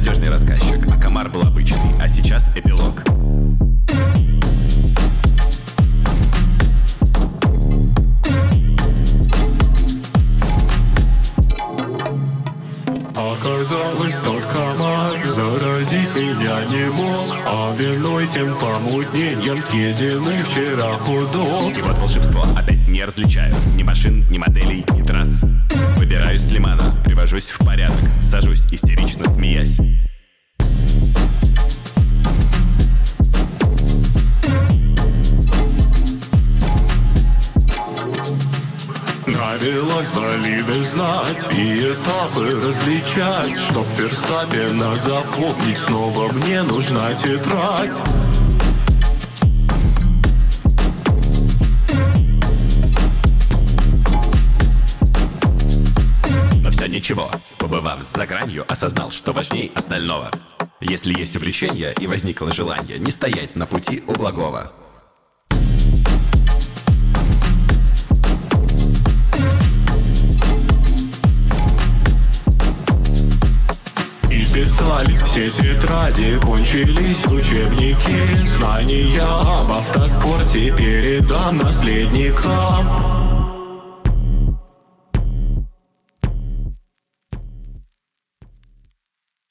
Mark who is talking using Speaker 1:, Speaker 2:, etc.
Speaker 1: надежный рассказчик, а комар был обычный. А сейчас эпилог.
Speaker 2: Оказалось, тот комар заразить меня не мог, а виной тем помутнением съеденный вчера худок.
Speaker 1: И вот волшебство, опять не различаю ни машин, ни моделей, ни трасс. Выбираюсь с лимана, привожусь в порядок, сажусь, истерично смеясь.
Speaker 2: Нравилось болиды знать и этапы различать, чтоб Ферстаппена запомнить, снова мне нужна тетрадь.
Speaker 1: Но все ничего, побывав за гранью, осознал, что важней остального. Если есть увлечение и возникло желание, не стоять на пути у благого.
Speaker 2: Исписались все тетради, кончились учебники. Знания об автоспорте передам наследникам.